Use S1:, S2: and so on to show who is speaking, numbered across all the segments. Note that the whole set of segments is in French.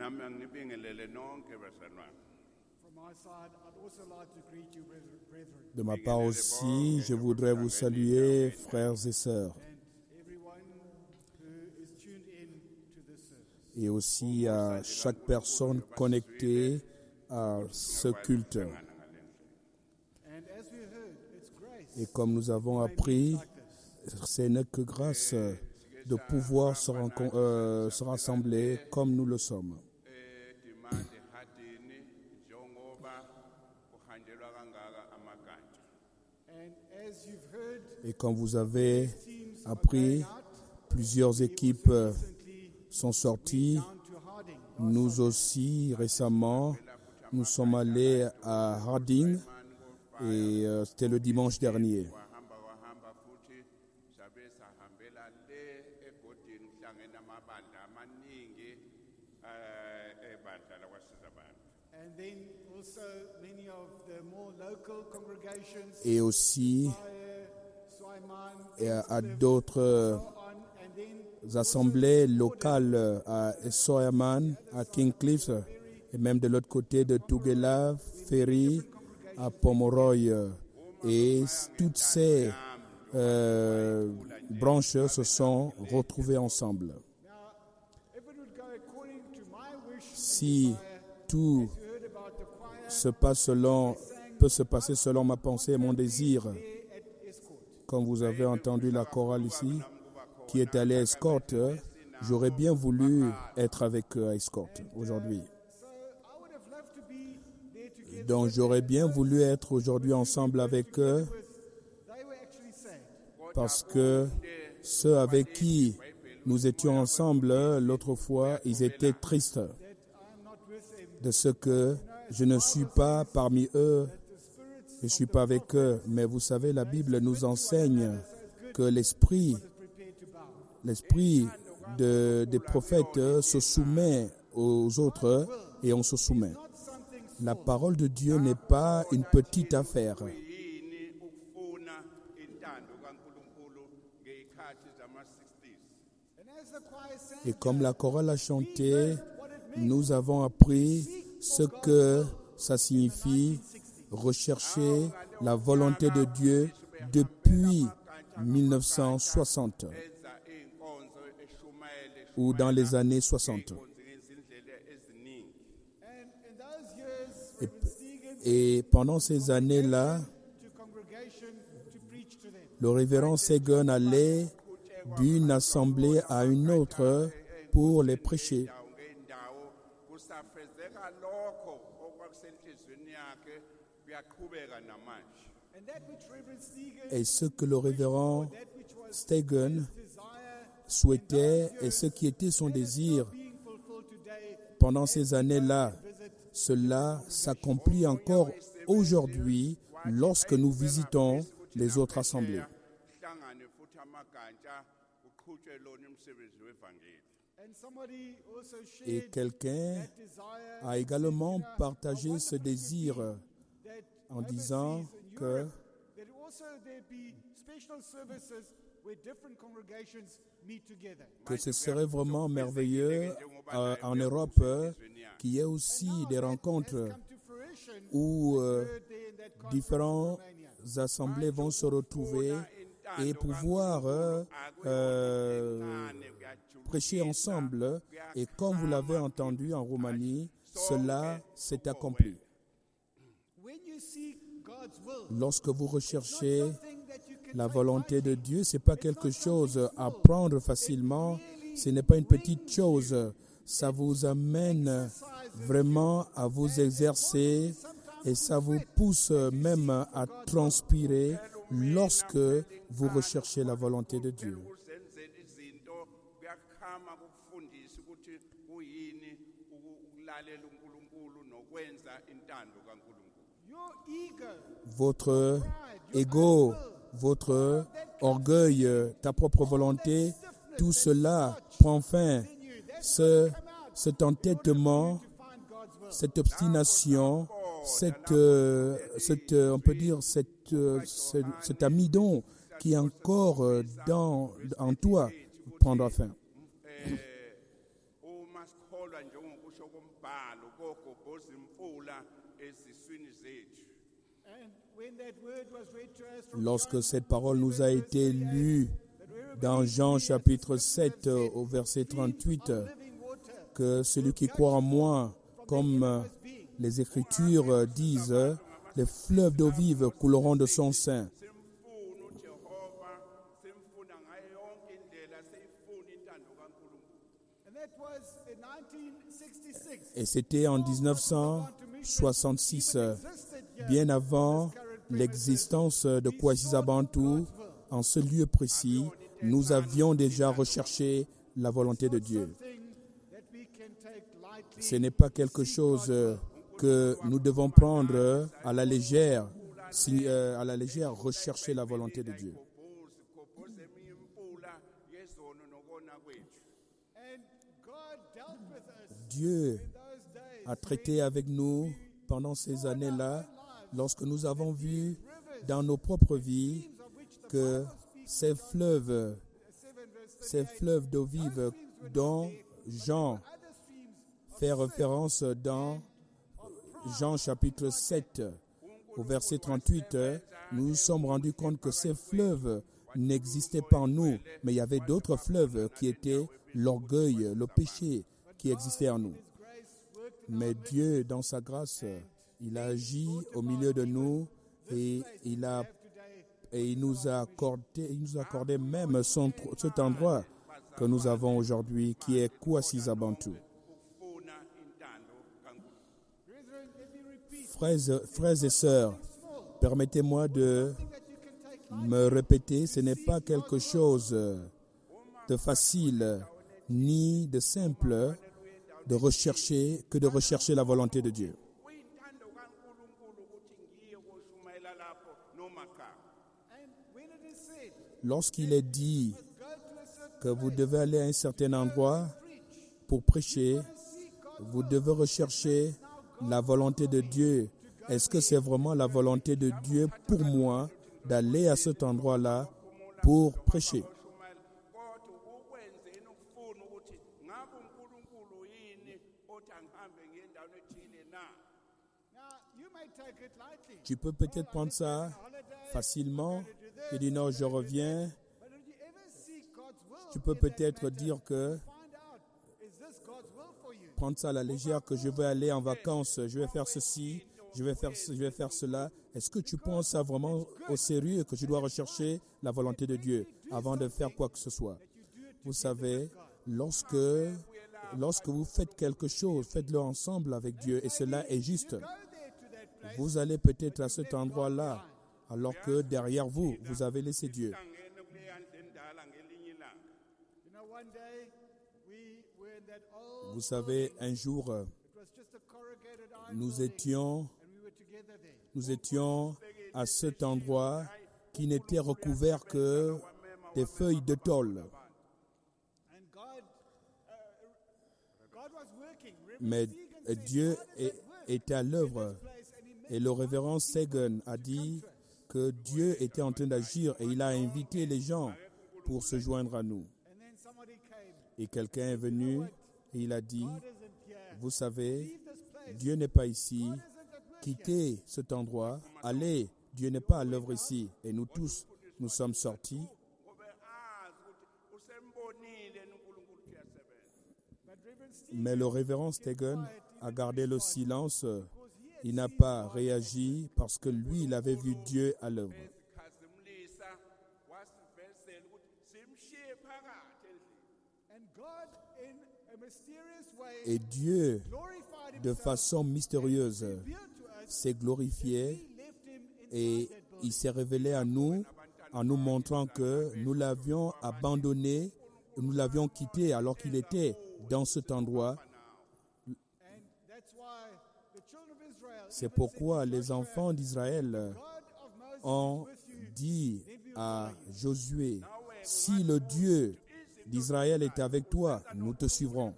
S1: De ma part aussi, je voudrais vous saluer, frères et sœurs, et aussi à chaque personne connectée à ce culte. Et comme nous avons appris, ce n'est que grâce de pouvoir se rassembler comme nous le sommes. Et comme vous avez appris, plusieurs équipes sont sorties. Nous aussi, récemment, nous sommes allés à Harding et c'était le dimanche dernier. Et aussi à d'autres assemblées locales à Soyaman, à King Cliffs, et même de l'autre côté de Tugela, Ferry, à Pomeroy. Et toutes ces branches se sont retrouvées ensemble. Si tout peut se passer selon ma pensée et mon désir, comme vous avez entendu la chorale ici, qui est allée à Escort, j'aurais bien voulu être avec eux à Escort aujourd'hui. Donc j'aurais bien voulu être aujourd'hui ensemble avec eux, parce que ceux avec qui nous étions ensemble l'autre fois, ils étaient tristes de ce que je ne suis pas parmi eux, je ne suis pas avec eux. Mais vous savez, la Bible nous enseigne que l'esprit des prophètes se soumet aux autres et on se soumet. La parole de Dieu n'est pas une petite affaire. Et comme la chorale a chanté, nous avons appris ce que ça signifie rechercher la volonté de Dieu depuis 1960 ou dans les années 60. Et pendant ces années-là, le révérend Segun allait d'une assemblée à une autre pour les prêcher. Et ce que le révérend Stegen souhaitait et ce qui était son désir pendant ces années-là, cela s'accomplit encore aujourd'hui lorsque nous visitons les autres assemblées. Et quelqu'un a également partagé ce désir en disant que ce serait vraiment merveilleux en Europe qu'il y ait aussi des rencontres où différentes assemblées vont se retrouver et pouvoir prêcher ensemble. Et comme vous l'avez entendu en Roumanie, cela s'est accompli. Lorsque vous recherchez la volonté de Dieu, ce n'est pas quelque chose à prendre facilement, ce n'est pas une petite chose. Ça vous amène vraiment à vous exercer et ça vous pousse même à transpirer lorsque vous recherchez la volonté de Dieu. Votre ego, votre orgueil, ta propre volonté, tout cela prend fin. Cet entêtement, cette obstination, on peut dire cet amidon qui est encore en toi prendra fin. Lorsque cette parole nous a été lue dans Jean chapitre 7 au verset 38, que celui qui croit en moi, comme les Écritures disent, les fleuves d'eau vive couleront de son sein. Et c'était en 1966, bien avant l'existence de Kwasiza Bantu, en ce lieu précis, nous avions déjà recherché la volonté de Dieu. Ce n'est pas quelque chose que nous devons prendre à la légère, rechercher la volonté de Dieu. Dieu a traité avec nous pendant ces années-là, lorsque nous avons vu dans nos propres vies que ces fleuves d'eau vive dont Jean fait référence dans Jean chapitre 7 au verset 38, nous nous sommes rendus compte que ces fleuves n'existaient pas en nous, mais il y avait d'autres fleuves qui étaient l'orgueil, le péché qui existait en nous. Mais Dieu, dans sa grâce, il a agi au milieu de nous et il nous a accordé même cet endroit que nous avons aujourd'hui, qui est Kwasiza Bantu. Frères et sœurs, permettez-moi de me répéter, ce n'est pas quelque chose de facile ni de simple de rechercher la volonté de Dieu. Lorsqu'il est dit que vous devez aller à un certain endroit pour prêcher, vous devez rechercher la volonté de Dieu. Est-ce que c'est vraiment la volonté de Dieu pour moi d'aller à cet endroit-là pour prêcher? Tu peux peut-être prendre ça facilement et dire non, je reviens. Tu peux peut-être dire que prendre ça à la légère, que je vais aller en vacances, je vais faire ceci, je vais faire cela. Est-ce que tu prends ça vraiment au sérieux, que tu dois rechercher la volonté de Dieu avant de faire quoi que ce soit? Vous savez, lorsque vous faites quelque chose, faites-le ensemble avec Dieu et cela est juste. Vous allez peut-être à cet endroit-là, alors que derrière vous, vous avez laissé Dieu. Vous savez, un jour, nous étions à cet endroit qui n'était recouvert que des feuilles de tôle. Mais Dieu était à l'œuvre. Et le révérend Sagan a dit que Dieu était en train d'agir et il a invité les gens pour se joindre à nous. Et quelqu'un est venu et il a dit, vous savez, Dieu n'est pas ici, quittez cet endroit, allez, Dieu n'est pas à l'œuvre ici. Et nous tous, nous sommes sortis. Mais le révérend Stegen a gardé le silence. Il n'a pas réagi parce que lui, il avait vu Dieu à l'œuvre. Et Dieu, de façon mystérieuse, s'est glorifié et il s'est révélé à nous en nous montrant que nous l'avions abandonné, nous l'avions quitté alors qu'il était dans cet endroit. C'est pourquoi les enfants d'Israël ont dit à Josué, si le Dieu d'Israël est avec toi, nous te suivrons.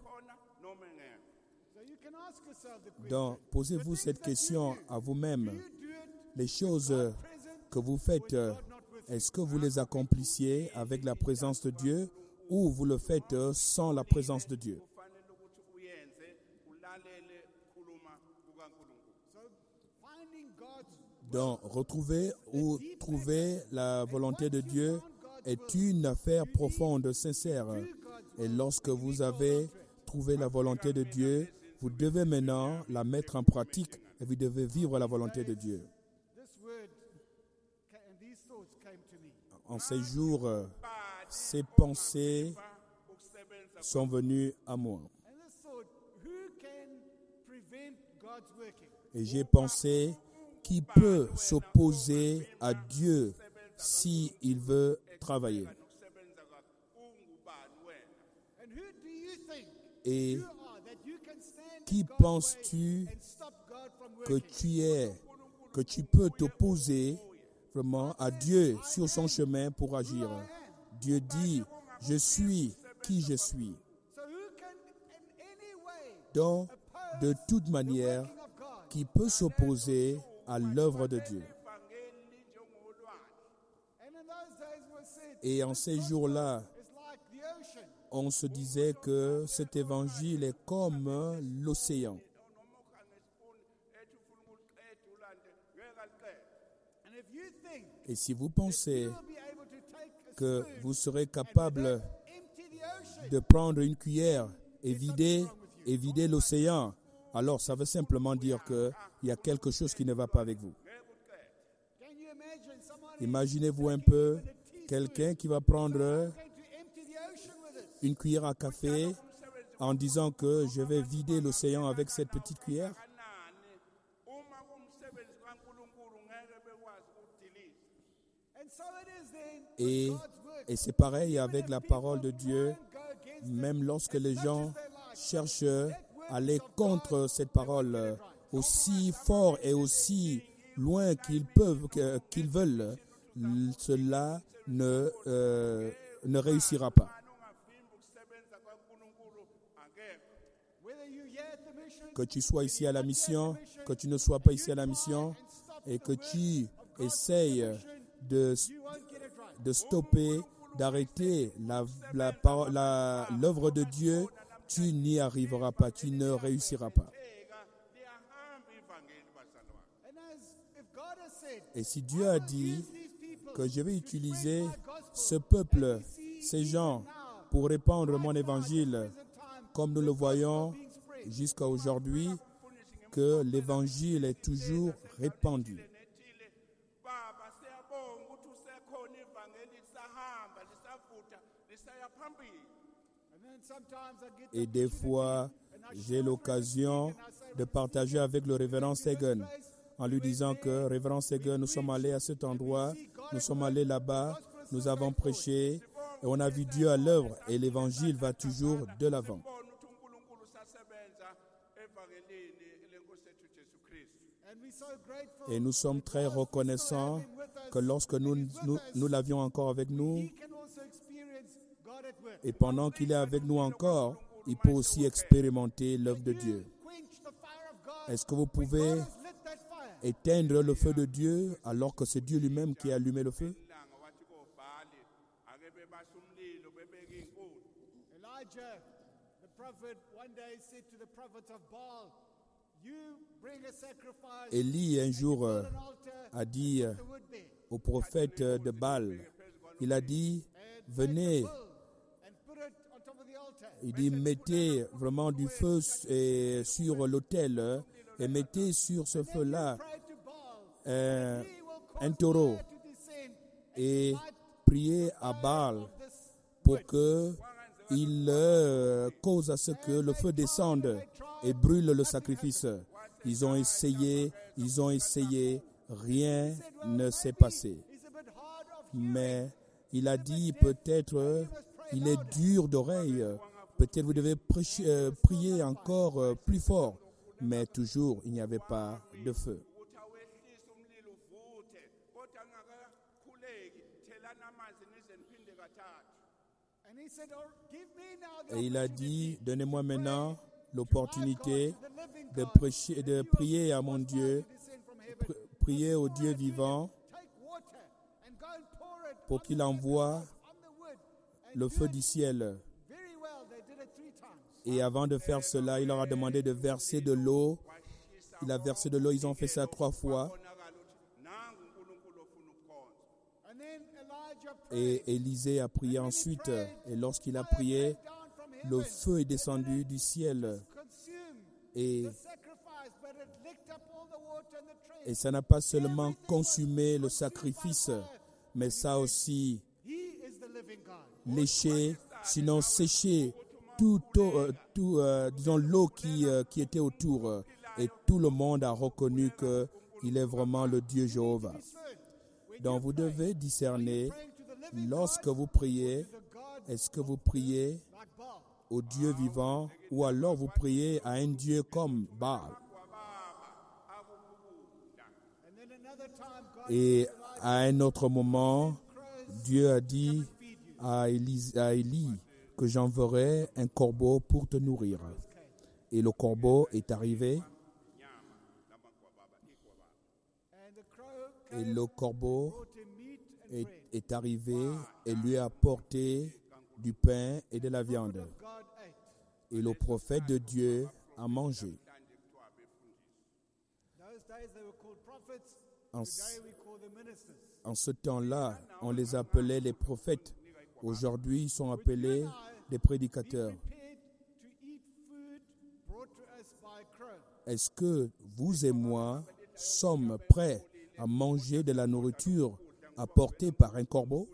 S1: Donc, posez-vous cette question à vous-même. Les choses que vous faites, est-ce que vous les accomplissiez avec la présence de Dieu ou vous le faites sans la présence de Dieu? Donc, retrouver ou trouver la volonté de Dieu est une affaire profonde, sincère. Et lorsque vous avez trouvé la volonté de Dieu, vous devez maintenant la mettre en pratique et vous devez vivre la volonté de Dieu. En ces jours, ces pensées sont venues à moi. Et j'ai pensé, qui peut s'opposer à Dieu s'il veut travailler? Et qui penses-tu que tu es, que tu peux t'opposer vraiment à Dieu sur son chemin pour agir? Dieu dit, je suis qui je suis. Donc, de toute manière, qui peut s'opposer à l'œuvre de Dieu? Et en ces jours-là, on se disait que cet évangile est comme l'océan. Et si vous pensez que vous serez capable de prendre une cuillère et vider l'océan, alors ça veut simplement dire qu'il y a quelque chose qui ne va pas avec vous. Imaginez-vous un peu quelqu'un qui va prendre une cuillère à café en disant que je vais vider l'océan avec cette petite cuillère. Et c'est pareil avec la parole de Dieu. Même lorsque les gens cherchent à aller contre cette parole, aussi fort et aussi loin qu'ils veulent, cela ne réussira pas. Que tu sois ici à la mission, que tu ne sois pas ici à la mission, et que tu essayes de stopper, d'arrêter l'œuvre de Dieu, tu n'y arriveras pas, tu ne réussiras pas. Et si Dieu a dit que je vais utiliser ce peuple, ces gens, pour répandre mon évangile, comme nous le voyons jusqu'à aujourd'hui, que l'évangile est toujours répandu. Et des fois, j'ai l'occasion de partager avec le révérend Sagan en lui disant que, révérend Sagan, nous sommes allés à cet endroit, nous sommes allés là-bas, nous avons prêché, et on a vu Dieu à l'œuvre, et l'évangile va toujours de l'avant. Et nous sommes très reconnaissants que lorsque nous l'avions encore avec nous, et pendant qu'il est avec nous encore, il peut aussi expérimenter l'œuvre de Dieu. Est-ce que vous pouvez éteindre le feu de Dieu alors que c'est Dieu lui-même qui a allumé le feu? Élie un jour a dit au prophète de Baal, il a dit, venez, il dit, mettez vraiment du feu sur l'autel et mettez sur ce feu-là un taureau et priez à Baal pour qu'il cause à ce que le feu descende et brûle le sacrifice. Ils ont essayé, rien ne s'est passé. Mais il a dit peut-être, il est dur d'oreille, peut-être vous devez prier encore plus fort, mais toujours il n'y avait pas de feu. Et il a dit, donnez-moi maintenant l'opportunité de prier à mon Dieu, prier au Dieu vivant pour qu'il envoie le feu du ciel. Et avant de faire cela, il leur a demandé de verser de l'eau. Il a versé de l'eau, ils ont fait ça 3 fois. Et Élisée a prié ensuite. Et lorsqu'il a prié, le feu est descendu du ciel. Et ça n'a pas seulement consumé le sacrifice, mais ça a aussi léché, sinon séché disons l'eau qui était autour. Et tout le monde a reconnu qu'il est vraiment le Dieu Jéhovah. Donc vous devez discerner, lorsque vous priez, est-ce que vous priez au Dieu vivant ou alors vous priez à un Dieu comme Baal? Et à un autre moment, Dieu a dit à Élie que j'enverrai un corbeau pour te nourrir. Et le corbeau est arrivé. Et le corbeau est arrivé et lui a apporté du pain et de la viande. Et le prophète de Dieu a mangé. En ce temps-là, on les appelait les prophètes. Aujourd'hui, ils sont appelés des prédicateurs. Est-ce que vous et moi sommes prêts à manger de la nourriture apportée par un corbeau?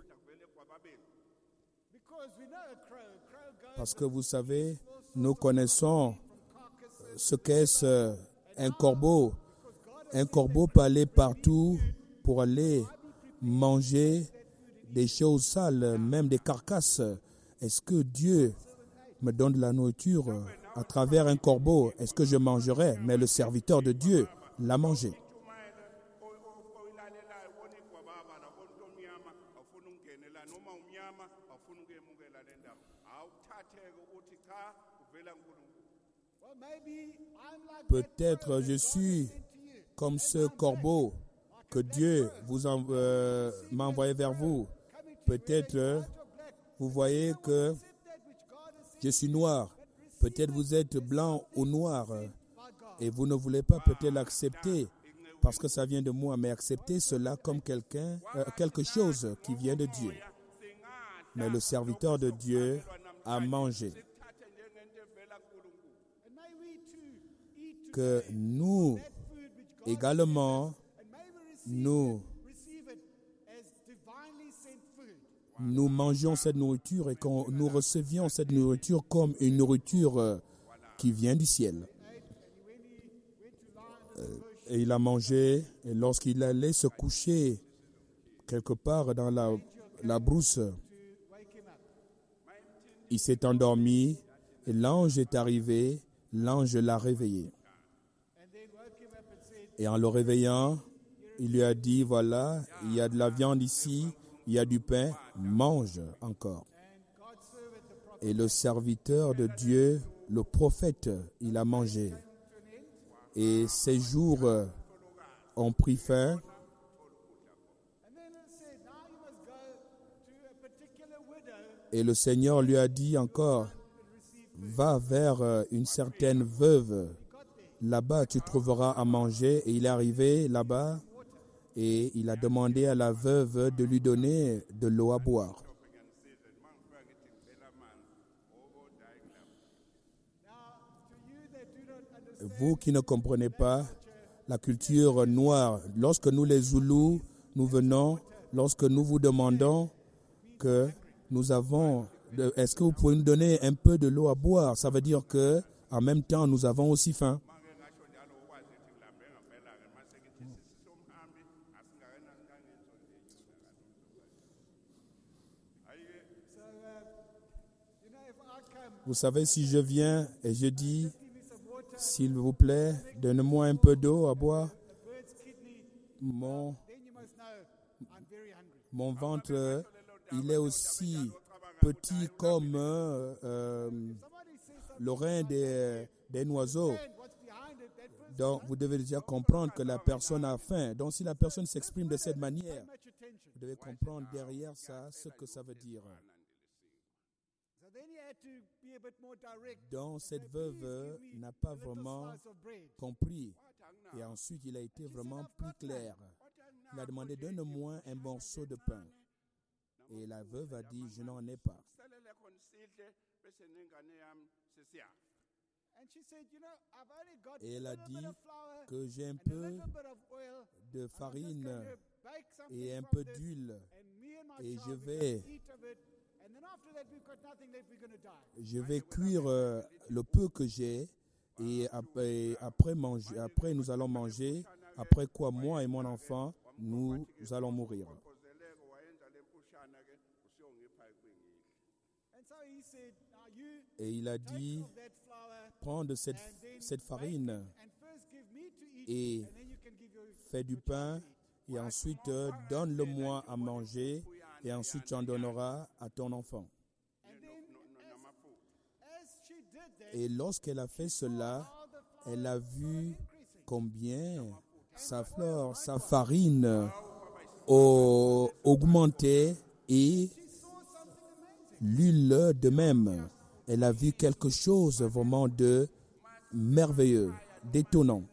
S1: Parce que vous savez, nous connaissons ce qu'est un corbeau. Un corbeau peut aller partout pour aller manger des choses sales, même des carcasses. Est-ce que Dieu me donne de la nourriture à travers un corbeau? Est-ce que je mangerai? Mais le serviteur de Dieu l'a mangé. Peut-être je suis comme ce corbeau que Dieu m'a envoyé vers vous. Peut-être vous voyez que je suis noir. Peut-être vous êtes blanc ou noir et vous ne voulez pas peut-être l'accepter parce que ça vient de moi, mais acceptez cela comme quelque chose qui vient de Dieu. Mais le serviteur de Dieu a mangé. Que nous, également, nous mangions cette nourriture et que nous recevions cette nourriture comme une nourriture qui vient du ciel. Et il a mangé, et lorsqu'il allait se coucher quelque part dans la brousse, il s'est endormi et l'ange est arrivé, l'ange l'a réveillé. Et en le réveillant, il lui a dit, voilà, il y a de la viande ici, il y a du pain, mange encore. Et le serviteur de Dieu, le prophète, il a mangé. Et ces jours ont pris fin. Et le Seigneur lui a dit encore, va vers une certaine veuve. Là-bas, tu trouveras à manger. Et il est arrivé là-bas et il a demandé à la veuve de lui donner de l'eau à boire. Vous qui ne comprenez pas la culture noire, lorsque nous les Zoulous, nous venons, lorsque nous vous demandons que nous avons, est-ce que vous pouvez nous donner un peu de l'eau à boire? Ça veut dire que en même temps, nous avons aussi faim. Vous savez, si je viens et je dis, s'il vous plaît, donnez-moi un peu d'eau à boire, mon ventre, il est aussi petit comme le rein des oiseaux. Donc, vous devez déjà comprendre que la personne a faim. Donc, si la personne s'exprime de cette manière, vous devez comprendre derrière ça ce que ça veut dire. Donc cette veuve n'a pas vraiment compris. Et ensuite, il a été vraiment plus clair. Il a demandé, donne-moi un morceau de pain. Et la veuve a dit, je n'en ai pas. Et elle a dit que j'ai un peu de farine et un peu d'huile et je vais cuire le peu que j'ai et après nous allons manger, après quoi moi et mon enfant nous allons mourir. Et il a dit, prends de cette farine et fais du pain et ensuite donne-le-moi à manger et ensuite tu en donneras à ton enfant. Et lorsqu'elle a fait cela, elle a vu combien sa farine augmentait et l'huile de même. Elle a vu quelque chose vraiment de merveilleux, d'étonnant.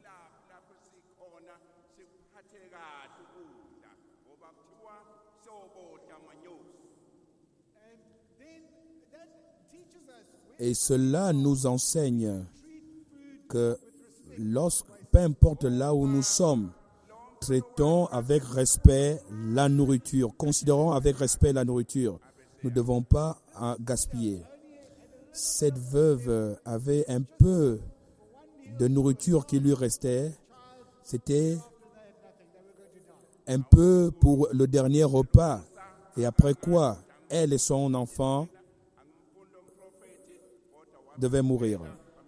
S1: Et cela nous enseigne que peu importe là où nous sommes, traitons avec respect la nourriture, considérons avec respect la nourriture. Nous ne devons pas gaspiller. Cette veuve avait un peu de nourriture qui lui restait. C'était un peu pour le dernier repas. Et après quoi, elle et son enfant devaient mourir.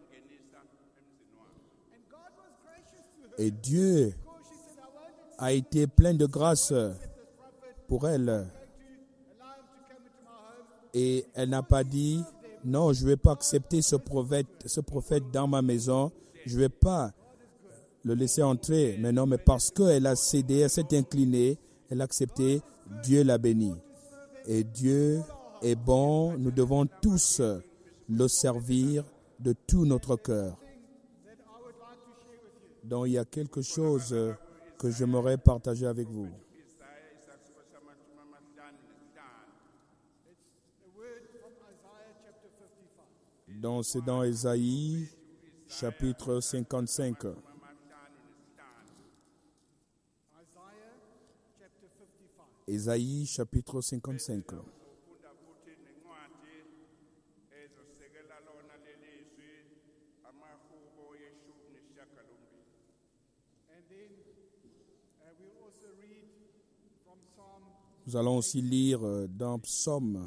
S1: Et Dieu a été plein de grâce pour elle. Et elle n'a pas dit, non, je ne vais pas accepter ce prophète dans ma maison. Je ne vais pas le laisser entrer. Mais non, mais parce qu'elle a cédé, elle s'est inclinée, elle a accepté, Dieu l'a bénie. Et Dieu est bon, nous devons tous le servir de tout notre cœur. Donc il y a quelque chose que j'aimerais partager avec vous. Donc c'est dans Ésaïe chapitre 55. Ésaïe chapitre 55. Nous allons aussi lire dans Psaume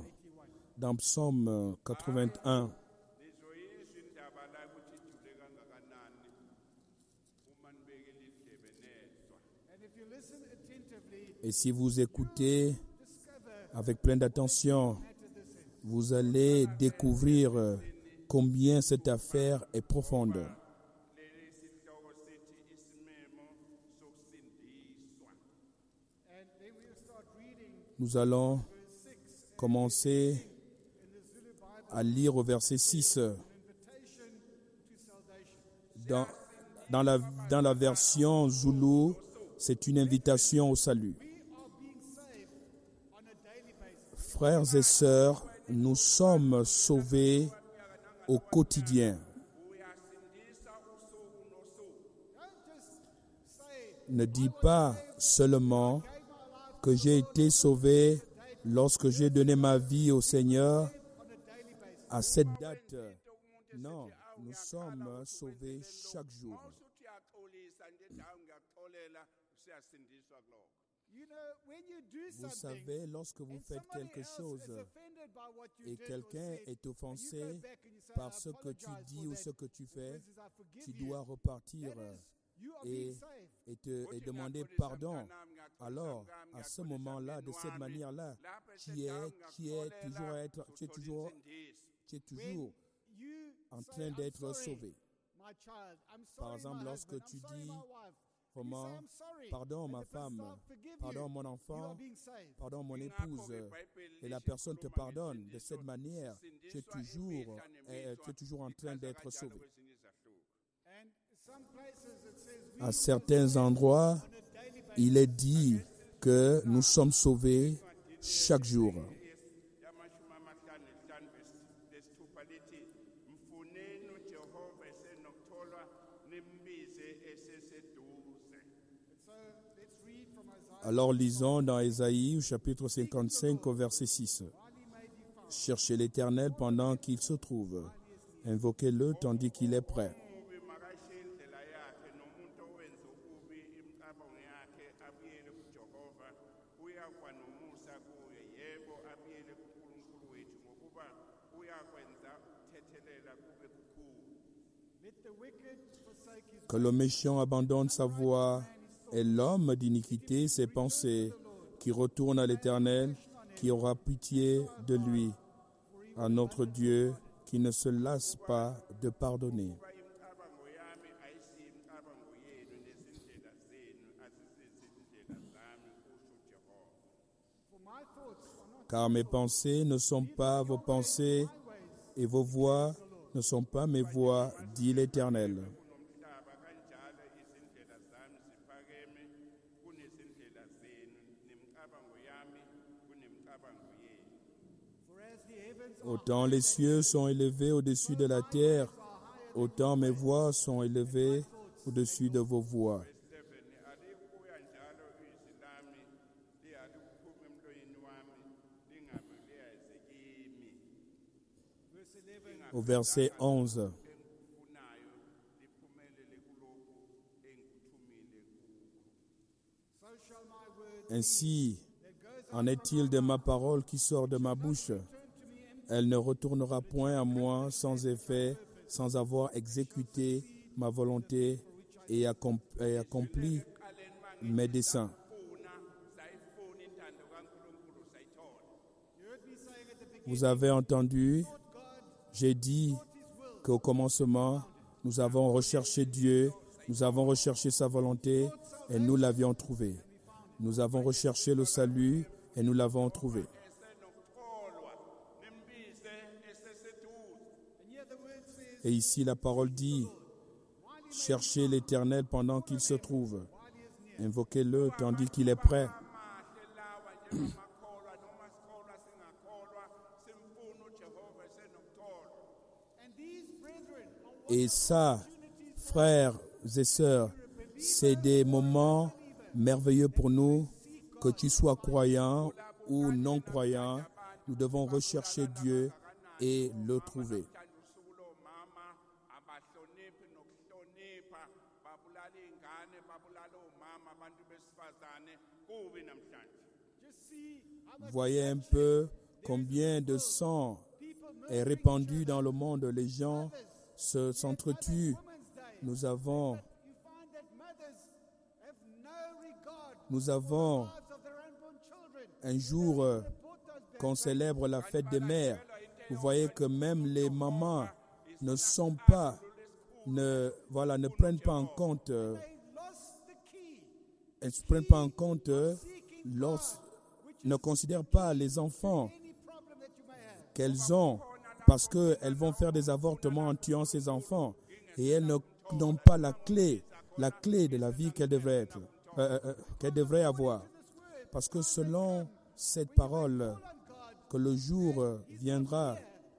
S1: 81. Et si vous écoutez avec plein d'attention, vous allez découvrir combien cette affaire est profonde. Nous allons commencer à lire au verset 6. Dans la version Zoulou, c'est une invitation au salut. Frères et sœurs, nous sommes sauvés au quotidien. Ne dis pas seulement que j'ai été sauvé lorsque j'ai donné ma vie au Seigneur à cette date. Non, nous sommes sauvés chaque jour. Vous savez, lorsque vous faites quelque chose et quelqu'un est offensé par ce que tu dis ou ce que tu fais, tu dois repartir et demander pardon. Alors, à ce moment-là, de cette manière-là, tu es toujours en train d'être sauvé. Par exemple, lorsque tu dis Comment? Pardon ma femme, pardon mon enfant, pardon mon épouse. Et la personne te pardonne. De cette manière, tu es toujours en train d'être sauvé. À certains endroits, il est dit que nous sommes sauvés chaque jour. Alors lisons dans Ésaïe, chapitre 55, au verset 6. Cherchez l'Éternel pendant qu'il se trouve. Invoquez-le tandis qu'il est prêt. Que le méchant abandonne sa voie et l'homme d'iniquité ses pensées, qui retourne à l'Éternel, qui aura pitié de lui, à notre Dieu, qui ne se lasse pas de pardonner. Car mes pensées ne sont pas vos pensées, et vos voies ne sont pas mes voies, dit l'Éternel. Autant les cieux sont élevés au-dessus de la terre, autant mes voix sont élevées au-dessus de vos voix. Au verset 11. Ainsi en est-il de ma parole qui sort de ma bouche. Elle ne retournera point à moi sans effet, sans avoir exécuté ma volonté et accompli mes desseins. Vous avez entendu, j'ai dit qu'au commencement, nous avons recherché Dieu, nous avons recherché sa volonté et nous l'avions trouvé. Nous avons recherché le salut et nous l'avons trouvé. Et ici, la parole dit, cherchez l'Éternel pendant qu'il se trouve. Invoquez-le tandis qu'il est prêt. Et ça, frères et sœurs, c'est des moments merveilleux pour nous, que tu sois croyant ou non croyant, nous devons rechercher Dieu et le trouver. Voyez un peu combien de sang est répandu dans le monde. Les gens s'entretuent. Nous avons un jour qu'on célèbre la fête des mères. Vous voyez que même les mamans ne prennent pas en compte, ne considèrent pas les enfants qu'elles ont, parce qu'elles vont faire des avortements en tuant ces enfants, et elles n'ont pas la clé de la vie qu'elles devraient avoir. Parce que selon cette parole, que le jour viendra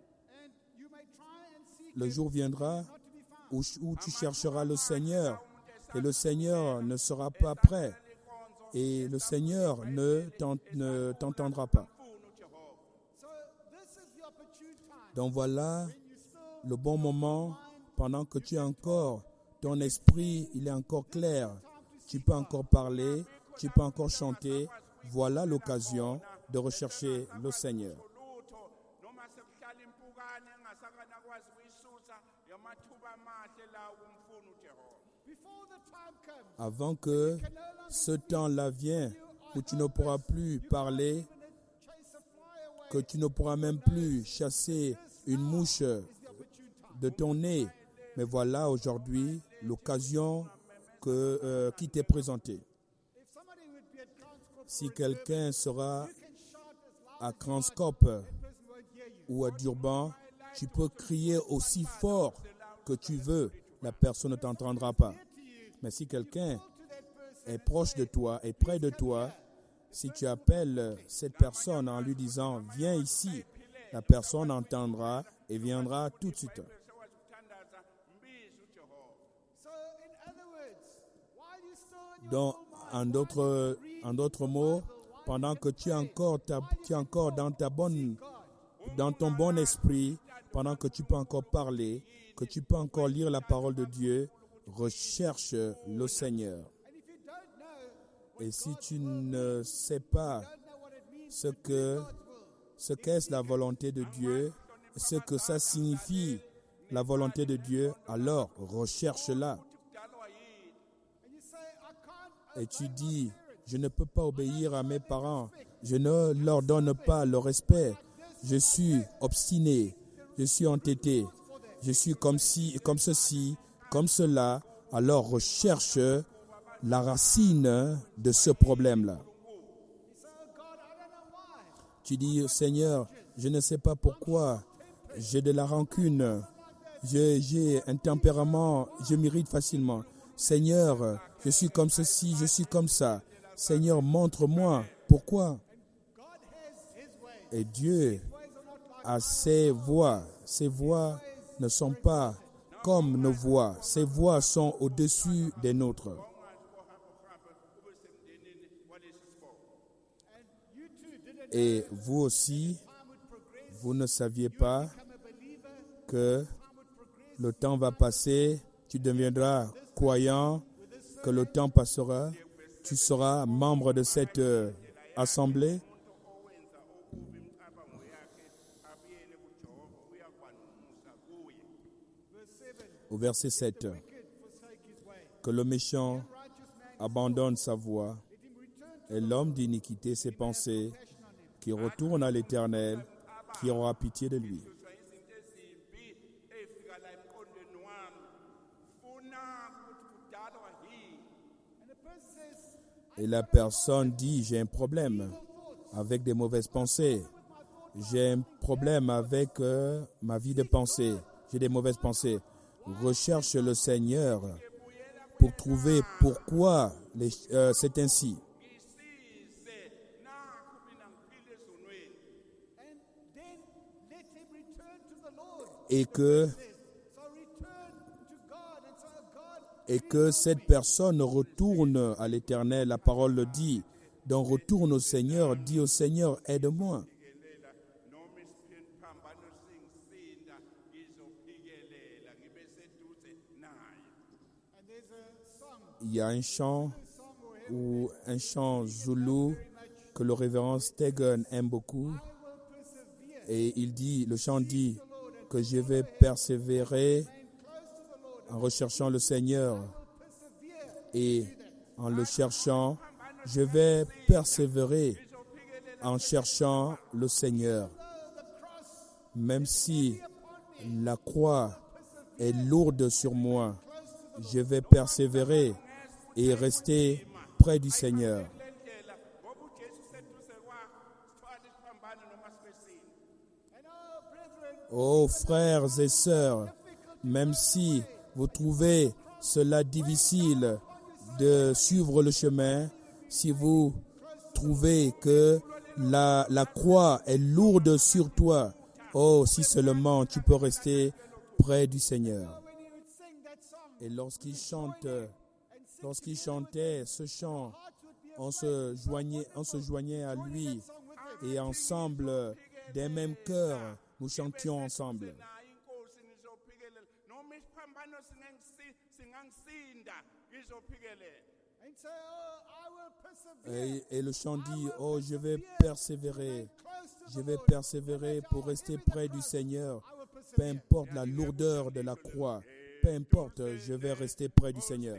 S1: où tu chercheras le Seigneur, et le Seigneur ne sera pas prêt, et le Seigneur ne t'entendra pas. Donc voilà le bon moment, pendant que tu as encore, ton esprit, il est encore clair, tu peux encore parler, tu peux encore chanter. Voilà l'occasion de rechercher le Seigneur. Avant que ce temps-là vienne, où tu ne pourras plus parler, que tu ne pourras même plus chasser une mouche de ton nez. Mais voilà aujourd'hui l'occasion qui t'est présenté. Si quelqu'un sera à Transcorp ou à Durban, tu peux crier aussi fort que tu veux, la personne ne t'entendra pas. Mais si quelqu'un est proche de toi, est près de toi, si tu appelles cette personne en lui disant « Viens ici », la personne entendra et viendra tout de suite. Donc, en d'autres mots, pendant que tu es encore dans ton bon esprit, pendant que tu peux encore parler, que tu peux encore lire la parole de Dieu, recherche le Seigneur. Et si tu ne sais pas ce qu'est la volonté de Dieu, ce que ça signifie, la volonté de Dieu, alors recherche-la. Et tu dis, je ne peux pas obéir à mes parents, je ne leur donne pas le respect, je suis obstiné, je suis entêté, je suis comme ceci, comme cela, alors recherche la racine de ce problème-là. Tu dis, Seigneur, je ne sais pas pourquoi, j'ai de la rancune, j'ai un tempérament, je m'irrite facilement. Seigneur, je suis comme ceci, je suis comme ça. Seigneur, montre-moi pourquoi. Et Dieu a ses voies. Ses voies ne sont pas comme nos voies. Ses voies sont au-dessus des nôtres. Et vous aussi, vous ne saviez pas que le temps va passer, tu deviendras croyant, que le temps passera, tu seras membre de cette assemblée. Au verset 7, que le méchant abandonne sa voie et l'homme d'iniquité ses pensées, qui retourne à l'Éternel, qui aura pitié de lui. Et la personne dit, j'ai un problème avec des mauvaises pensées. J'ai un problème avec ma vie de pensée. J'ai des mauvaises pensées. Recherche le Seigneur pour trouver pourquoi c'est ainsi. Et que cette personne retourne à l'Éternel, la parole le dit. Donc retourne au Seigneur, dis au Seigneur, aide-moi. Il y a un chant zoulou que le révérend Stegen aime beaucoup. Et le chant dit que je vais persévérer en recherchant le Seigneur. Et en le cherchant, je vais persévérer en cherchant le Seigneur. Même si la croix est lourde sur moi, je vais persévérer et rester près du Seigneur. Oh frères et sœurs, même si vous trouvez cela difficile de suivre le chemin, si vous trouvez que la croix est lourde sur toi, oh, si seulement tu peux rester près du Seigneur. Et lorsqu'il chantait ce chant, on se joignait à lui et ensemble, d'un même cœur, nous chantions ensemble. Et le chant dit, oh, je vais persévérer pour rester près du Seigneur, peu importe la lourdeur de la croix, peu importe, je vais rester près du Seigneur.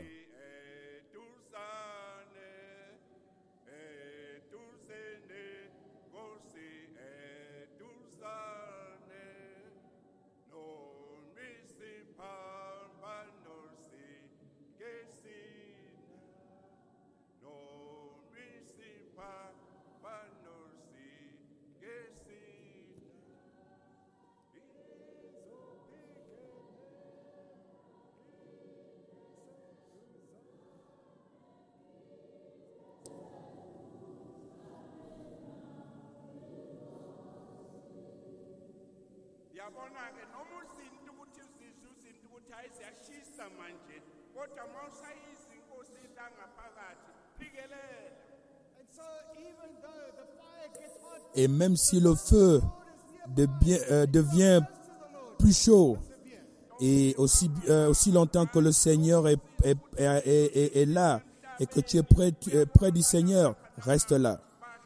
S1: Et même si le feu devient plus chaud, et aussi longtemps que le Seigneur est là et que tu es près du Seigneur, reste là.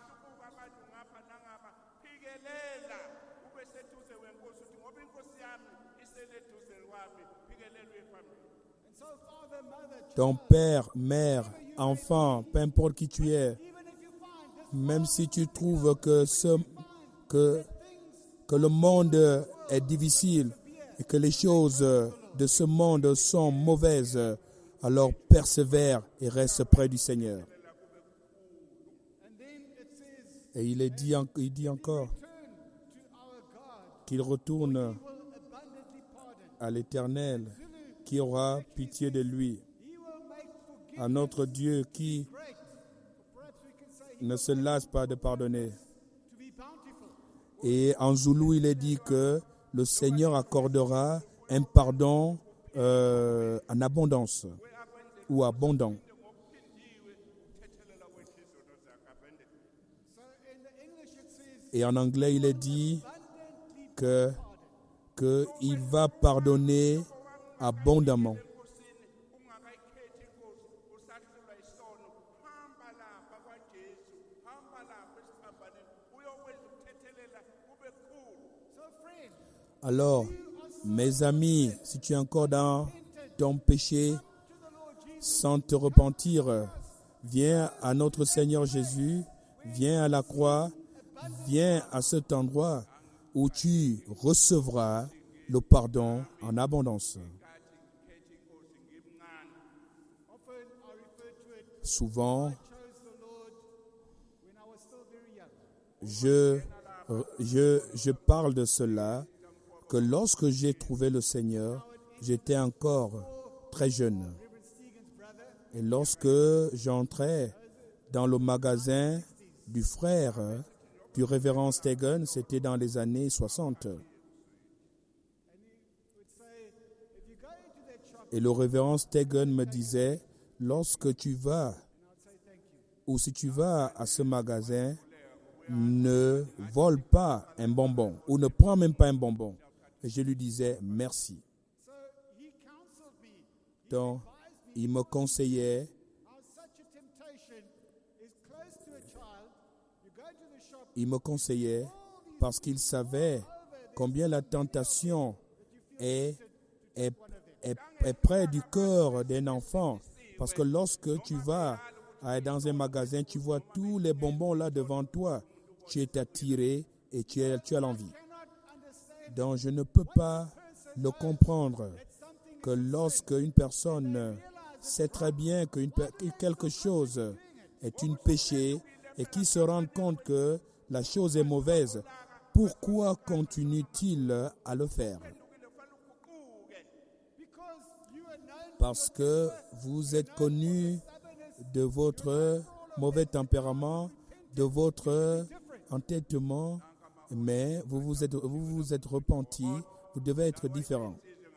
S1: Ton père, mère, enfant, peu importe qui tu es, même si tu trouves que le monde est difficile et que les choses de ce monde sont mauvaises, alors persévère et reste près du Seigneur. Et il dit encore qu'il retourne à l'Éternel qui aura pitié de lui, à notre Dieu qui ne se lasse pas de pardonner. Et en Zoulou, il est dit que le Seigneur accordera un pardon en abondance ou abondant. Et en anglais, il est dit qu'il va pardonner abondamment. Alors, mes amis, si tu es encore dans ton péché, sans te repentir, viens à notre Seigneur Jésus, viens à la croix, viens à cet endroit où tu recevras le pardon en abondance. Souvent, je parle de cela, que lorsque j'ai trouvé le Seigneur, j'étais encore très jeune. Et lorsque j'entrais dans le magasin du frère du révérend Stegen, c'était dans les années 60. Et le révérend Stegen me disait, lorsque tu vas, ou si tu vas à ce magasin, ne vole pas un bonbon, ou ne prends même pas un bonbon. Et je lui disais merci. Donc, il me conseillait parce qu'il savait combien la tentation est près du cœur d'un enfant. Parce que lorsque tu vas dans un magasin, tu vois tous les bonbons là devant toi, tu es attiré et tu as l'envie. Donc je ne peux pas le comprendre que lorsque une personne sait très bien que quelque chose est un péché et qui se rend compte que la chose est mauvaise, pourquoi continue-t-il à le faire? Parce que vous êtes connu de votre mauvais tempérament, de votre entêtement, mais vous vous êtes repenti, vous devez être différent.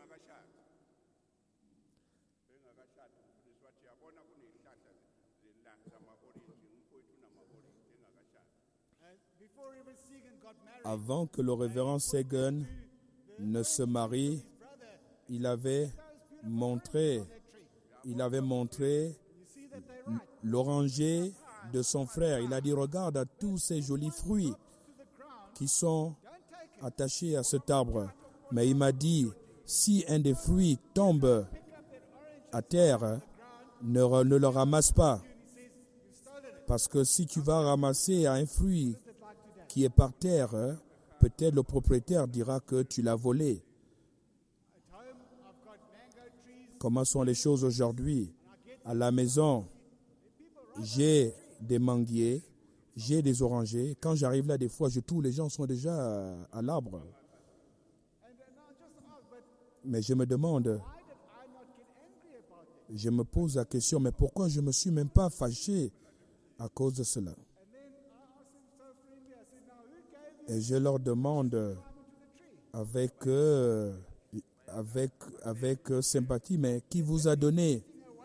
S1: Avant que le révérend Stegen ne se marie, il avait montré l'oranger de son frère. Il a dit, regarde à tous ces jolis fruits qui sont attachés à cet arbre. Mais il m'a dit, si un des fruits tombe à terre, ne le ramasse pas. Parce que si tu vas ramasser un fruit qui est par terre, peut-être le propriétaire dira que tu l'as volé. Comment sont les choses aujourd'hui? À la maison, j'ai des manguiers, j'ai des orangers. Quand j'arrive là, des fois, tous les gens sont déjà à l'arbre. Mais je me demande, je me pose la question, mais pourquoi je ne me suis même pas fâché à cause de cela? Et je leur demande, avec sympathie, mais qui vous a donné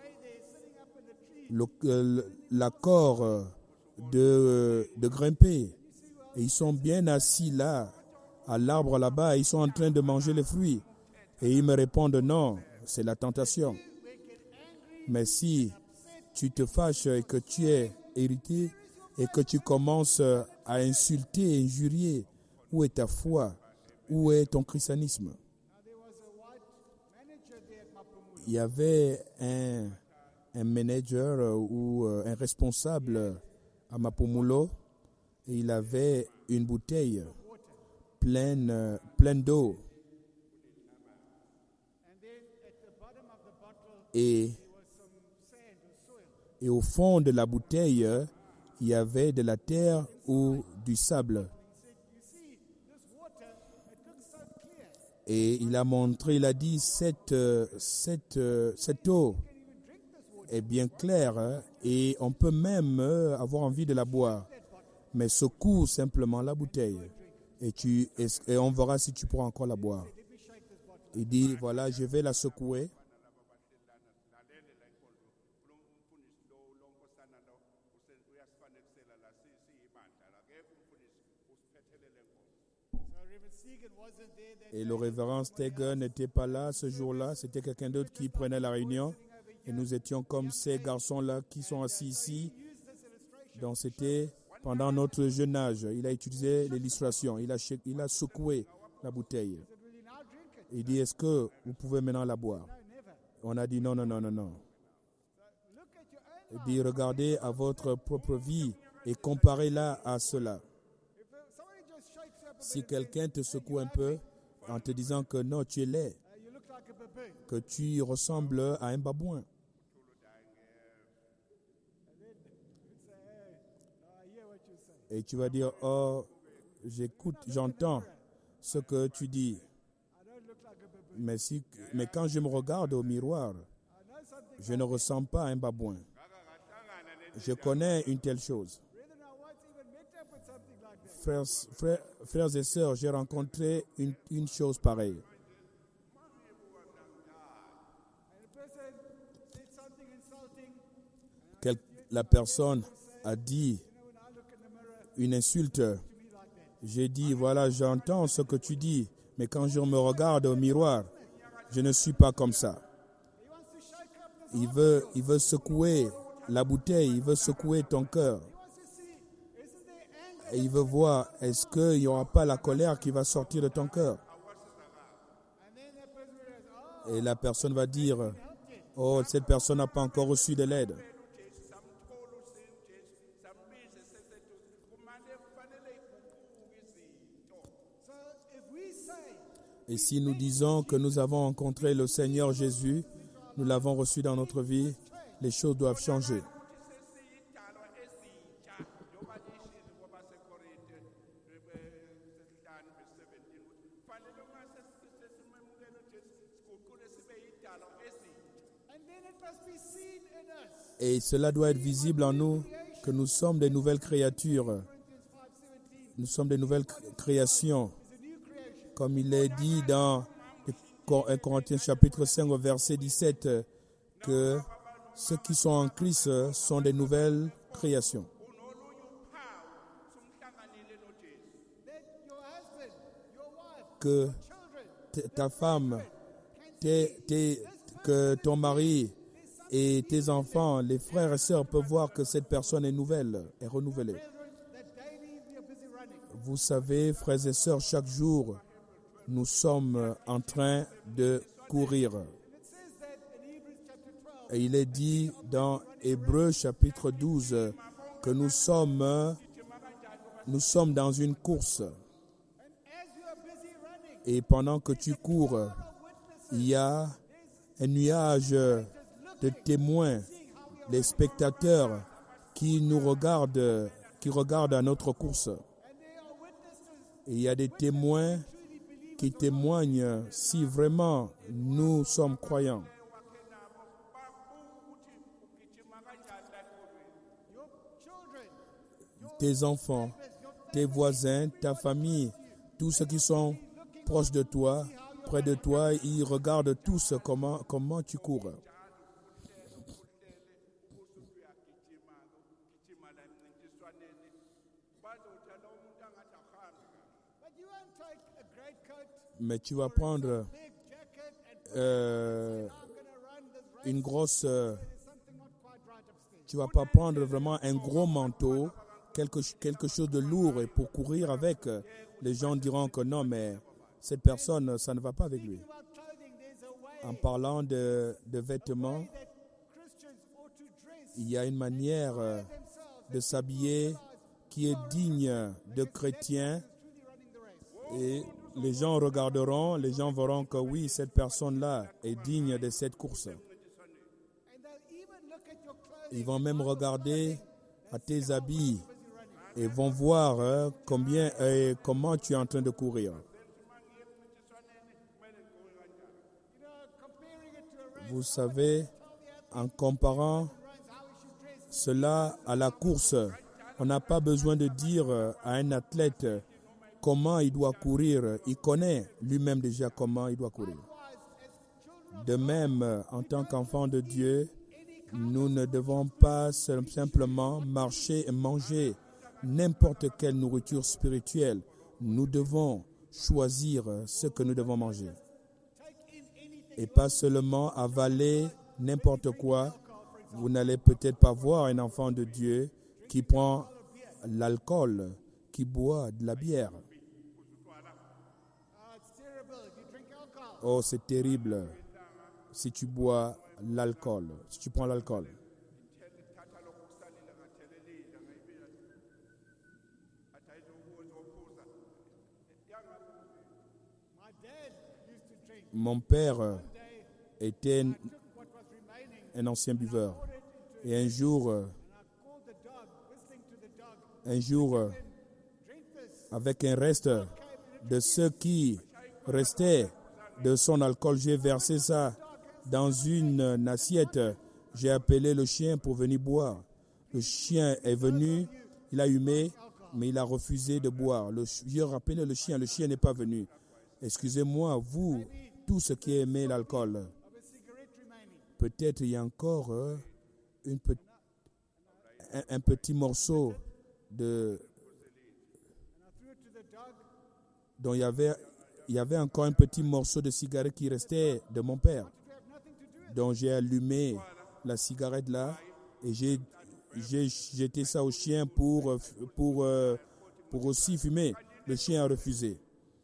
S1: l'accord de grimper. Et ils sont bien assis là, à l'arbre là-bas, et ils sont en train de manger les fruits. Et ils me répondent non, c'est la tentation. Mais si tu te fâches et que tu es irrité et que tu commences à insulter, injurier, où est ta foi? Où est ton christianisme? Il y avait un manager ou un responsable à Mapumulo et il avait une bouteille pleine d'eau. Et au fond de la bouteille, il y avait de la terre ou du sable. Et il a montré, il a dit, cette eau est bien claire et on peut même avoir envie de la boire. Mais secoue simplement la bouteille et on verra si tu pourras encore la boire. Il dit, voilà, je vais la secouer. Et le révérend Stegen n'était pas là ce jour-là, c'était quelqu'un d'autre qui prenait la réunion. Et nous étions comme ces garçons-là qui sont assis ici. Donc c'était pendant notre jeune âge. Il a utilisé l'illustration, il a secoué la bouteille. Il dit, est-ce que vous pouvez maintenant la boire? On a dit non. Il dit, regardez à votre propre vie et comparez-la à cela. Si quelqu'un te secoue un peu en te disant que non, tu es laid, que tu ressembles à un babouin, et tu vas dire, oh, j'écoute, j'entends ce que tu dis, mais quand je me regarde au miroir, je ne ressemble pas à un babouin. Je connais une telle chose. Frères et sœurs, j'ai rencontré une chose pareille. La personne a dit une insulte. J'ai dit, voilà, j'entends ce que tu dis, mais quand je me regarde au miroir, je ne suis pas comme ça. Il veut secouer la bouteille, il veut secouer ton cœur. Et il veut voir, est-ce qu'il n'y aura pas la colère qui va sortir de ton cœur? Et la personne va dire, oh, cette personne n'a pas encore reçu de l'aide. Et si nous disons que nous avons rencontré le Seigneur Jésus, nous l'avons reçu dans notre vie, les choses doivent changer. Et cela doit être visible en nous, que nous sommes des nouvelles créatures. Nous sommes des nouvelles créations. Comme il est dit dans 1 Corinthiens chapitre 5, verset 17, que ceux qui sont en Christ sont des nouvelles créations. Que ta femme, que ton mari et tes enfants, les frères et sœurs peuvent voir que cette personne est nouvelle, est renouvelée. Vous savez, frères et sœurs, chaque jour, nous sommes en train de courir. Et il est dit dans Hébreux chapitre 12 que nous sommes dans une course. Et pendant que tu cours, il y a un nuage de témoins, les spectateurs qui nous regardent, qui regardent à notre course. Et il y a des témoins qui témoignent si vraiment nous sommes croyants. Tes enfants, tes voisins, ta famille, tous ceux qui sont proche de toi, près de toi, ils regardent tous comment tu cours. Mais tu vas prendre une grosse... tu vas pas prendre vraiment un gros manteau, quelque chose de lourd, et pour courir avec, les gens diront que non, mais cette personne, ça ne va pas avec lui. En parlant de vêtements, il y a une manière de s'habiller qui est digne de chrétiens, et les gens regarderont, les gens verront que oui, cette personne-là est digne de cette course. Ils vont même regarder à tes habits et vont voir comment tu es en train de courir. Vous savez, en comparant cela à la course, on n'a pas besoin de dire à un athlète comment il doit courir. Il connaît lui-même déjà comment il doit courir. De même, en tant qu'enfant de Dieu, nous ne devons pas simplement marcher et manger n'importe quelle nourriture spirituelle. Nous devons choisir ce que nous devons manger. Et pas seulement avaler n'importe quoi. Vous n'allez peut-être pas voir un enfant de Dieu qui prend l'alcool, qui boit de la bière. Oh, c'est terrible si tu bois l'alcool, si tu prends l'alcool. Mon père était un ancien buveur. Et un jour, avec un reste de ce qui restait de son alcool, j'ai versé ça dans une assiette. J'ai appelé le chien pour venir boire. Le chien est venu, il a humé, mais il a refusé de boire. J'ai rappelé le chien n'est pas venu. Excusez-moi, vous, tous ceux qui aimez l'alcool, peut-être il y a encore un petit morceau dont il y avait encore un petit morceau de cigarette qui restait de mon père. Donc j'ai allumé la cigarette là et j'ai jeté ça au chien pour aussi fumer. Le chien a refusé.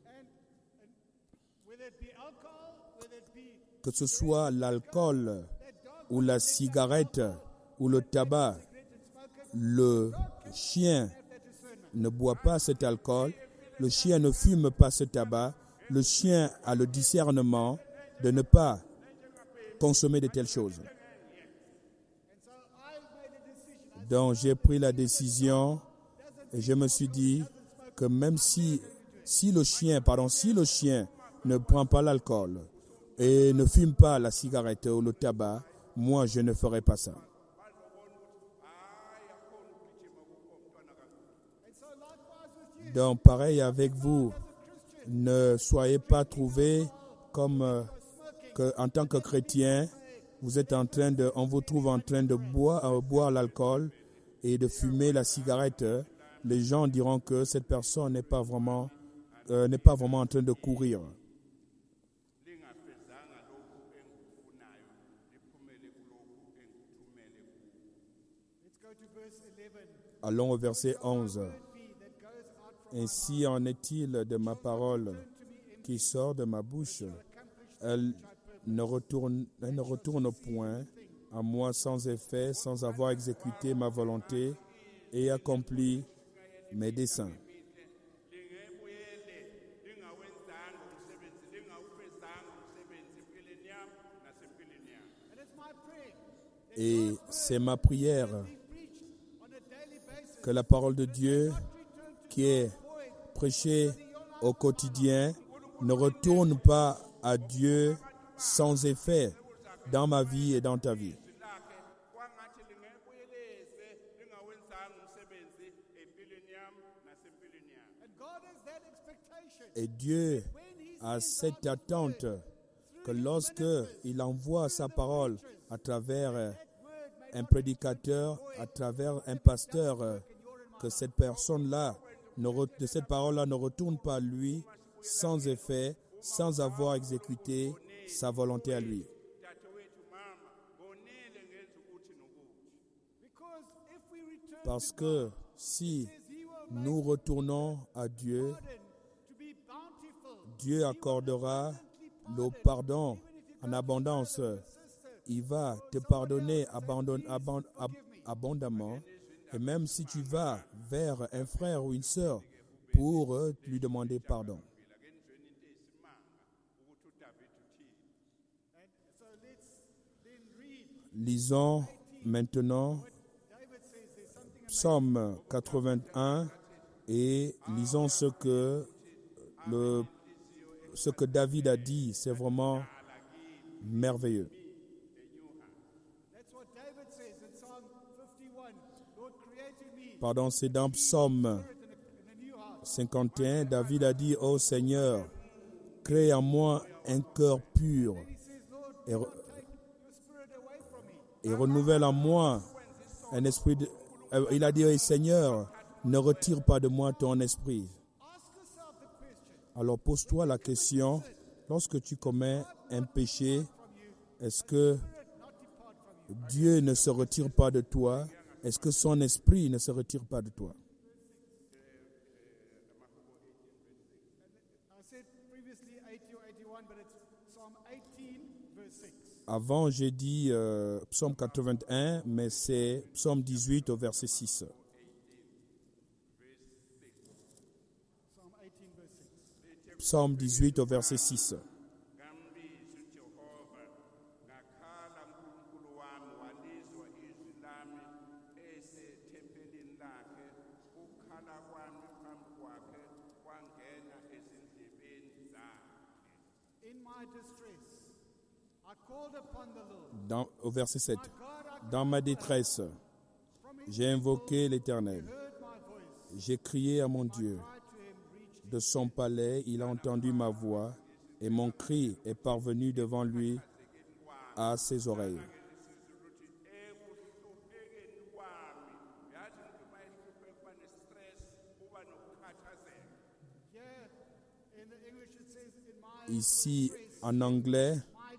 S1: Que ce soit l'alcool ou la cigarette ou le tabac, le chien ne boit pas cet alcool, le chien ne fume pas ce tabac, le chien a le discernement de ne pas consommer de telles choses. Donc j'ai pris la décision et je me suis dit que même si le chien ne prend pas l'alcool et ne fume pas la cigarette ou le tabac, moi je ne ferai pas ça. Donc pareil avec vous, ne soyez pas trouvés comme en tant que chrétien, on vous trouve en train de boire l'alcool et de fumer la cigarette. Les gens diront que cette personne n'est pas vraiment en train de courir. Allons au verset 11. Ainsi en est-il de ma parole qui sort de ma bouche. Elle ne retourne point à moi sans effet, sans avoir exécuté ma volonté et accompli mes desseins. Et c'est ma prière que la parole de Dieu qui est prêchée au quotidien ne retourne pas à Dieu sans effet dans ma vie et dans ta vie. Et Dieu a cette attente que lorsque il envoie sa parole à travers un prédicateur, à travers un pasteur, que cette personne-là, cette parole-là ne retourne pas à lui sans effet, sans avoir exécuté sa volonté à lui. Parce que si nous retournons à Dieu, Dieu accordera le pardon en abondance. Il va te pardonner abondamment. Et même si tu vas vers un frère ou une sœur pour lui demander pardon. Lisons maintenant Psaume 81 et lisons ce que David a dit. C'est vraiment merveilleux. Pardon, c'est dans Psaume 51, David a dit, « Ô Seigneur, crée en moi un cœur pur et renouvelle en moi un esprit de... » Il a dit, « Seigneur, ne retire pas de moi ton esprit. » Alors pose-toi la question, lorsque tu commets un péché, est-ce que Dieu ne se retire pas de toi? Est-ce que son esprit ne se retire pas de toi? Avant, j'ai dit Psaume 81, mais c'est Psaume 18 au verset 6. Psaume 18 au verset 6. Au verset 7. Dans ma détresse, j'ai invoqué l'Éternel. J'ai crié à mon Dieu. De son palais, il a entendu ma voix et mon cri est parvenu devant lui à ses oreilles. Ici, en anglais,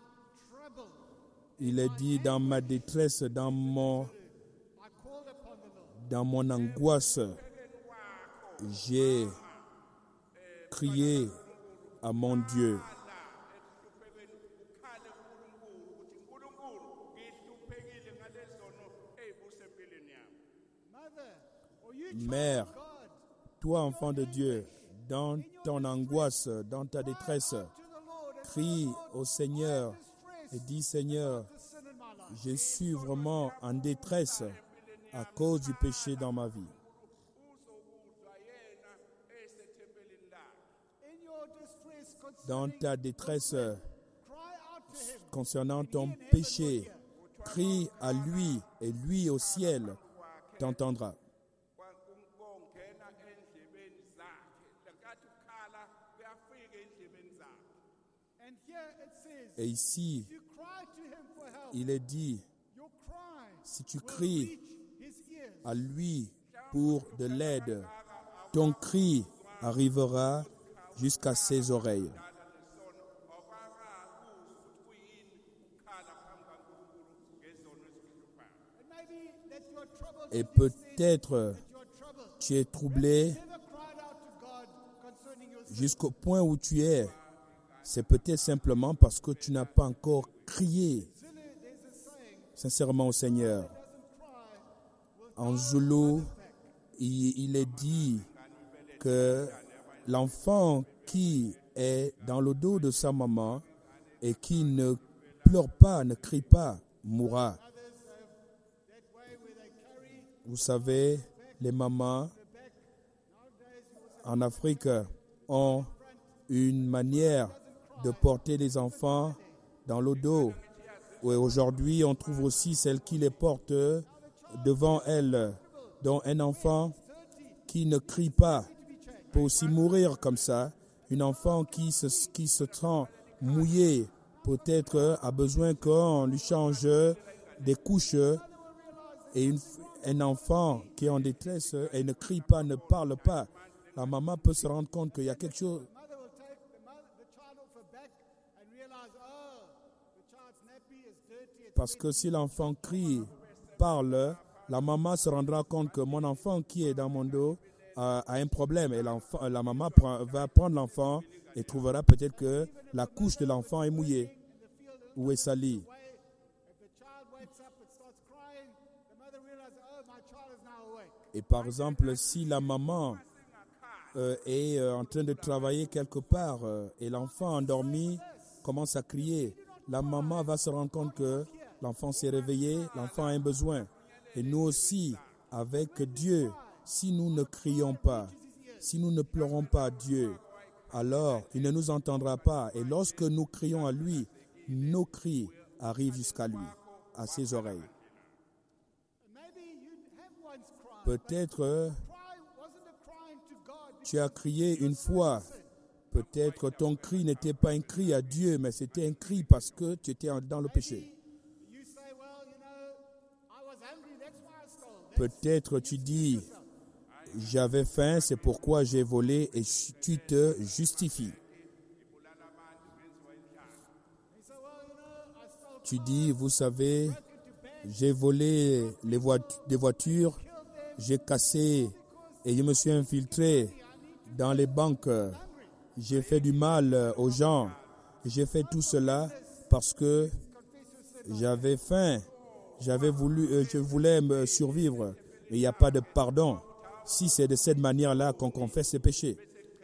S1: il est dit dans ma détresse, dans mon angoisse, j'ai crié à mon Dieu. Mère, toi, enfant de Dieu, dans ton angoisse, dans ta détresse, crie au Seigneur et dis, Seigneur, je suis vraiment en détresse à cause du péché dans ma vie. Dans ta détresse concernant ton péché, crie à lui et lui au ciel t'entendra. Et ici, il est dit, si tu cries à lui pour de l'aide, ton cri arrivera jusqu'à ses oreilles. Et peut-être tu es troublé jusqu'au point où tu es. C'est peut-être simplement parce que tu n'as pas encore crié sincèrement au Seigneur. En Zoulou, il est dit que l'enfant qui est dans le dos de sa maman et qui ne pleure pas, ne crie pas, mourra. Vous savez, les mamans en Afrique ont une manière de porter les enfants dans le dos. Et aujourd'hui, on trouve aussi celles qui les portent devant elles. Donc un enfant qui ne crie pas peut aussi mourir comme ça. Un enfant qui se sent mouillé, peut-être a besoin qu'on lui change des couches. Et un enfant qui est en détresse et ne crie pas, ne parle pas, la maman peut se rendre compte qu'il y a quelque chose. Parce que si l'enfant crie, parle, la maman se rendra compte que mon enfant qui est dans mon dos a un problème. Et la maman va prendre l'enfant et trouvera peut-être que la couche de l'enfant est mouillée ou est salie. Et par exemple, si la maman est en train de travailler quelque part et l'enfant endormi commence à crier, la maman va se rendre compte que l'enfant s'est réveillé, l'enfant a un besoin. Et nous aussi, avec Dieu, si nous ne crions pas, si nous ne pleurons pas à Dieu, alors il ne nous entendra pas. Et lorsque nous crions à lui, nos cris arrivent jusqu'à lui, à ses oreilles. Peut-être tu as crié une fois. Peut-être ton cri n'était pas un cri à Dieu, mais c'était un cri parce que tu étais dans le péché. Peut-être tu dis, j'avais faim, c'est pourquoi j'ai volé, et tu te justifies. Tu dis, vous savez, j'ai volé des voitures, j'ai cassé et je me suis infiltré dans les banques. J'ai fait du mal aux gens. J'ai fait tout cela parce que j'avais faim. Je voulais me survivre. Mais il n'y a pas de pardon si c'est de cette manière-là qu'on confesse ses péchés.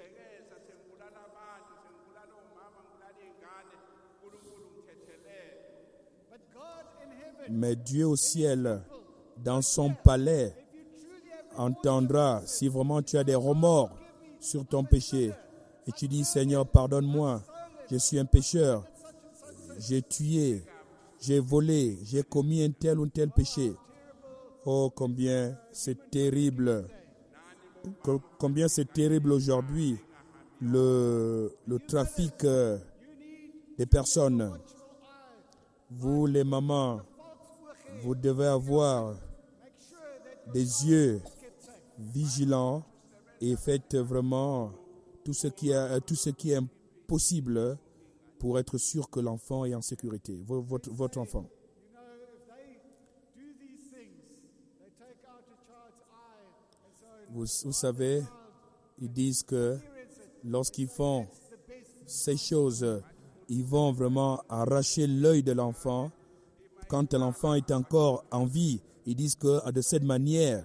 S1: Mais Dieu au ciel, dans son palais, entendra si vraiment tu as des remords sur ton péché. Et tu dis, Seigneur, pardonne-moi, je suis un pécheur, j'ai tué, j'ai volé, j'ai commis un tel ou tel péché. Oh, combien c'est terrible. Combien c'est terrible aujourd'hui, le trafic des personnes. Vous, les mamans, vous devez avoir des yeux vigilants et faites vraiment tout ce qui est possible pour être sûr que l'enfant est en sécurité, votre enfant. Vous savez, ils disent que lorsqu'ils font ces choses, ils vont vraiment arracher l'œil de l'enfant. Quand l'enfant est encore en vie, ils disent que de cette manière,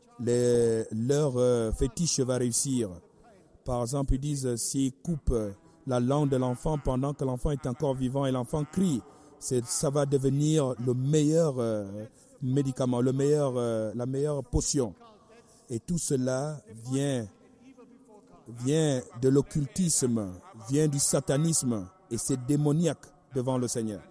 S1: leur fétiche va réussir. Par exemple, ils disent s'ils coupent la langue de l'enfant pendant que l'enfant est encore vivant et l'enfant crie, ça va devenir le meilleur médicament, la meilleure potion. Et tout cela vient de l'occultisme, vient du satanisme et c'est démoniaque devant le Seigneur.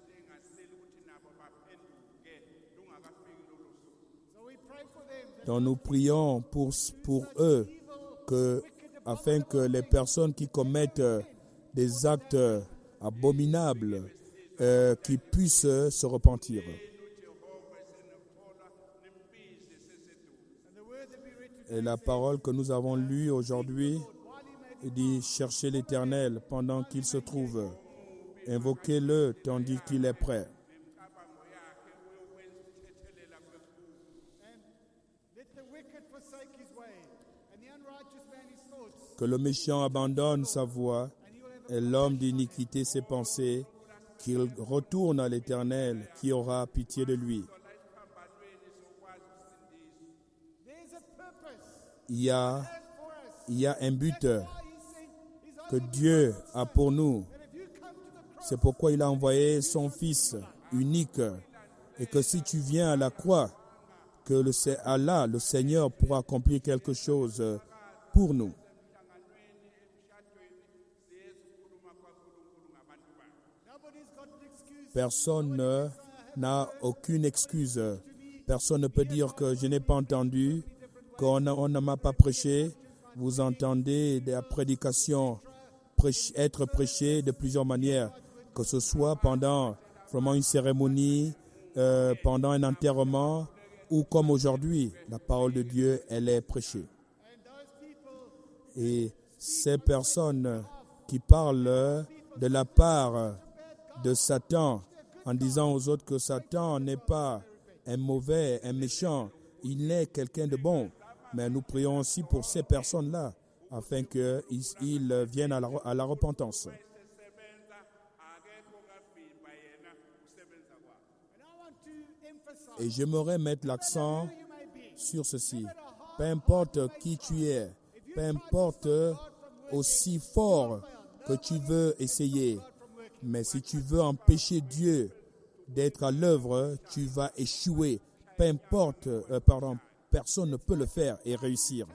S1: Donc nous prions pour eux afin que les personnes qui commettent des actes abominables qui puissent se repentir. Et la parole que nous avons lue aujourd'hui dit « Cherchez l'Éternel pendant qu'il se trouve, invoquez-le tandis qu'il est prêt. » Que le méchant abandonne sa voie et l'homme d'iniquité ses pensées, qu'il retourne à l'Éternel qui aura pitié de lui. Il y a un but que Dieu a pour nous. C'est pourquoi il a envoyé son Fils unique et que si tu viens à la croix, que Allah, le Seigneur, pourra accomplir quelque chose pour nous. Personne n'a aucune excuse. Personne ne peut dire que je n'ai pas entendu, qu'on ne m'a pas prêché. Vous entendez des prédications être prêché de plusieurs manières, que ce soit pendant vraiment une cérémonie, pendant un enterrement, ou comme aujourd'hui, la parole de Dieu, elle est prêchée. Et ces personnes qui parlent de la part de Satan, en disant aux autres que Satan n'est pas un mauvais, un méchant, il est quelqu'un de bon. Mais nous prions aussi pour ces personnes-là, afin qu'ils viennent à la repentance. Et j'aimerais mettre l'accent sur ceci. Peu importe qui tu es, peu importe aussi fort que tu veux essayer, mais si tu veux empêcher Dieu d'être à l'œuvre, tu vas échouer. Peu importe, personne ne peut le faire et réussir.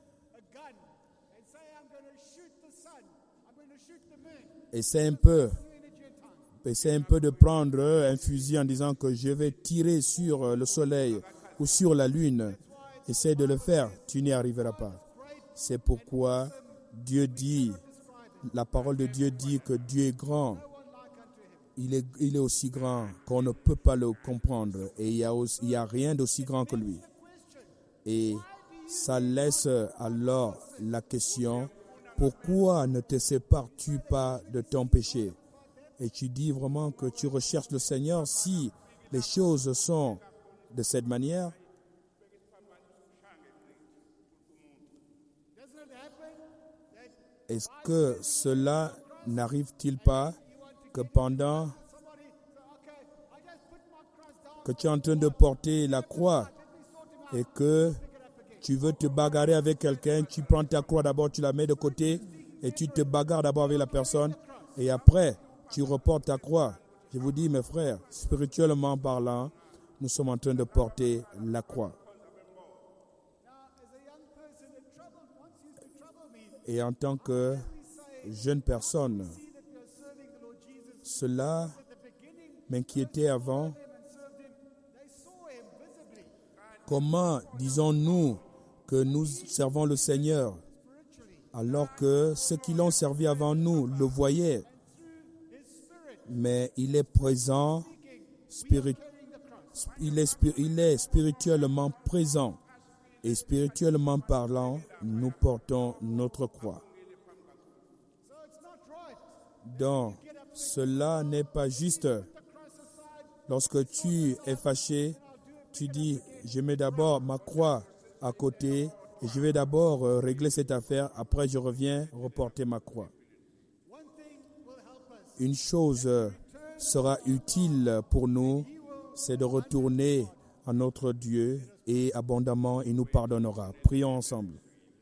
S1: Essaie un peu de prendre un fusil en disant que je vais tirer sur le soleil ou sur la lune. Essaie de le faire, tu n'y arriveras pas. C'est pourquoi Dieu dit, la parole de Dieu dit que Dieu est grand. Il est aussi grand qu'on ne peut pas le comprendre. Et il y a rien d'aussi grand que lui. Et ça laisse alors la question, pourquoi ne te sépares-tu pas de ton péché? Et tu dis vraiment que tu recherches le Seigneur si les choses sont de cette manière. Est-ce que cela n'arrive-t-il pas que pendant que tu es en train de porter la croix et que tu veux te bagarrer avec quelqu'un, tu prends ta croix d'abord, tu la mets de côté et tu te bagarres d'abord avec la personne et après tu reportes ta croix. Je vous dis, mes frères, spirituellement parlant, nous sommes en train de porter la croix. Et en tant que jeune personne, cela m'inquiétait avant. Comment disons-nous que nous servons le Seigneur alors que ceux qui l'ont servi avant nous le voyaient? Mais il est présent, il est spirituellement présent. Et spirituellement parlant, nous portons notre croix. Donc, cela n'est pas juste. Lorsque tu es fâché, tu dis, je mets d'abord ma croix à côté et je vais d'abord régler cette affaire. Après, je reviens reporter ma croix. Une chose sera utile pour nous, c'est de retourner à notre Dieu et abondamment il nous pardonnera. Prions ensemble.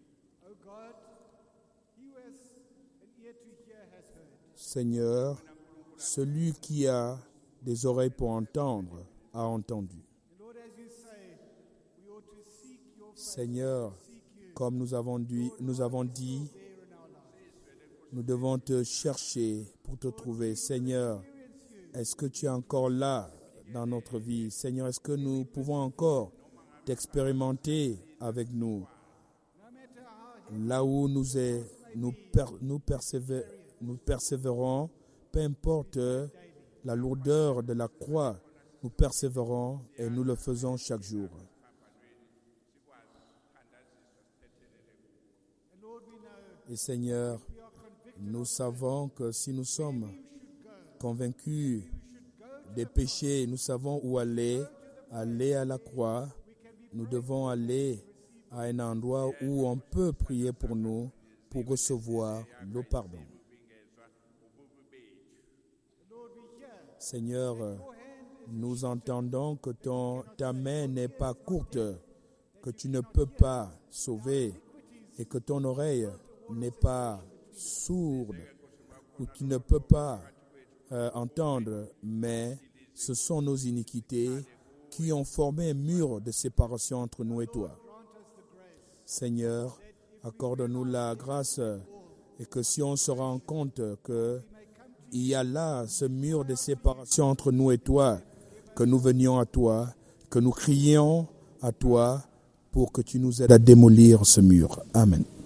S1: Seigneur, celui qui a des oreilles pour entendre a entendu. Seigneur, comme nous avons dit, nous devons te chercher pour te trouver. Seigneur, est-ce que tu es encore là dans notre vie? Seigneur, est-ce que nous pouvons encore t'expérimenter avec nous? Là où nous persévérons, peu importe la lourdeur de la croix, nous persévérons et nous le faisons chaque jour. Et Seigneur, nous savons que si nous sommes convaincus des péchés, nous savons où aller à la croix. Nous devons aller à un endroit où on peut prier pour nous, pour recevoir le pardon. Seigneur, nous entendons que ta main n'est pas courte, que tu ne peux pas sauver et que ton oreille n'est pas sourde ou tu ne peux pas entendre, mais ce sont nos iniquités qui ont formé un mur de séparation entre nous et toi. Seigneur, accorde-nous la grâce et que si on se rend compte qu'il y a là ce mur de séparation entre nous et toi, que nous venions à toi, que nous crions à toi pour que tu nous aides à démolir ce mur. Amen.